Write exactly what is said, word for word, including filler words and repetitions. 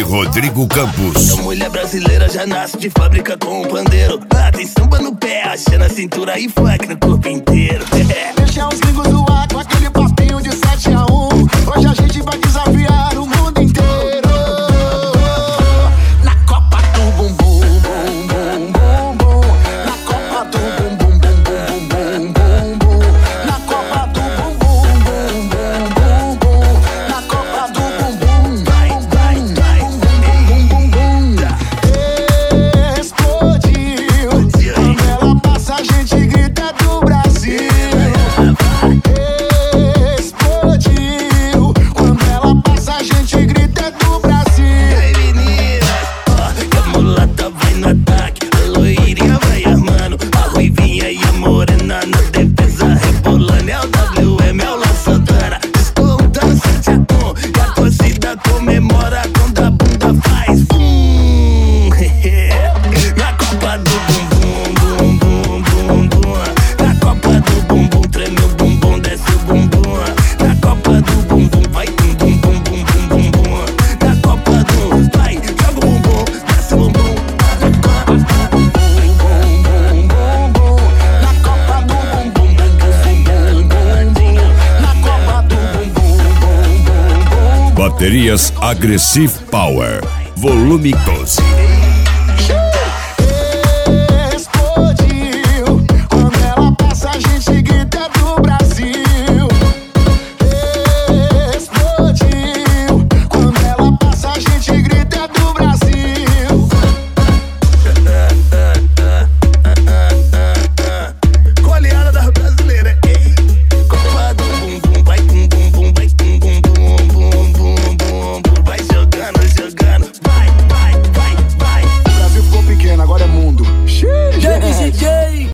Rodrigo Campos. A mulher brasileira já nasce de fábrica com um pandeiro. Ah, tem samba no pé, axé na cintura e funk no corpo inteiro. Deixa os gringos zoar com aquele papinho de sete a um. Hoje a gente vai desafiar o mundo inteiro. Na Copa do Bumbum, bum, bum, bum, bum. Na Copa do Bumbum, bum, bum, bum, bum, bum. Na Copa do Bumbum, bum, bum, bum, bum. Na Copa do Bumbum, vai, vai, vai, bum, bum, bum, bum. Explodiu. Quando ela passa a gente grita do Brasil. Explodiu. Quando ela passa a gente grita do Brasil. Ei, meninas, ó, que a mulata vai no ataque, a loirinha vai armando, a ruivinha e a morena na defesa rebolando. É o W M, é o La Santana, descontando sete a um. E a torcida comemora quando a bunda faz bum. Na Copa do Bumbum, bum, bum, bum, bum. Na Copa do Bumbum, treme o bumbum, desce o bumbum. Na Copa do Bumbum, vai bum, bum, bum, bum, bum, bum, bum. Na Copa do, vai, joga o bumbum, desce o bumbum. Na Copa do Bumbum, bum, bum, bum, bum. Na Copa do Bumbum, desce o bumbum. Na Copa do Bumbum, bum, bum, bum. Baterias Aggressive Power, volume doze.